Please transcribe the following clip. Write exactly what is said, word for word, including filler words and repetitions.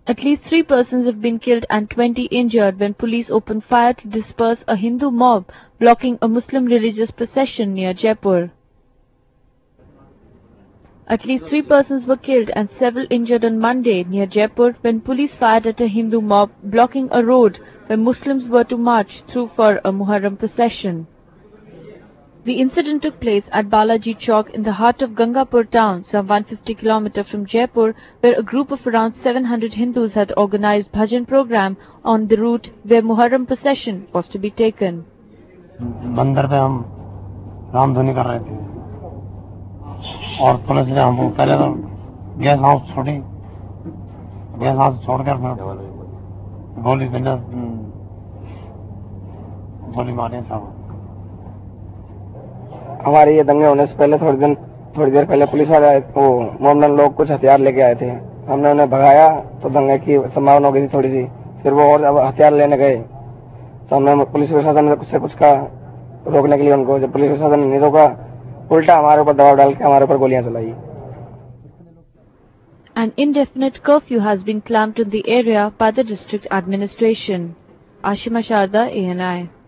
At least three persons have been killed and twenty injured when police opened fire to disperse a Hindu mob blocking a Muslim religious procession near Jaipur. At least three persons were killed and several injured on Monday near Jaipur when police fired at a Hindu mob blocking a road where Muslims were to march through for a Muharram procession. The incident took place at Balaji Chowk in the heart of Gangapur town, some one hundred fifty kilometers from Jaipur, where a group of around seven hundred Hindus had organized bhajan program on the route where Muharram procession was to be taken. बंदर पे हम रामधुनी कर रहे थे और police ने हमको पहले तो गैस हाउस छोड़ी, गैस हाउस छोड़कर फिर गोली बिना गोली मारे सब। हमारे ये दंगे होने से पहले थोड़ी दिन थोड़ी देर पहले पुलिस वाले आए, वो मोमडन लोग कुछ हथियार लेके आए थे। हमने उन्हें भगाया तो दंगे की संभावना हो गई थी थोड़ी सी, फिर वो और हथियार लेने गए तो हमने पुलिस प्रशासन ने कुछ से कुछ कहा रोकने के लिए उनको। जब पुलिस प्रशासन ने नहीं रोका, उल्टा हमारे ऊपर दबाव डाल के हमारे ऊपर गोलियां चलाई। An indefinite curfew has been clamped on the area by the district administration. Ashima Sharda, A N I.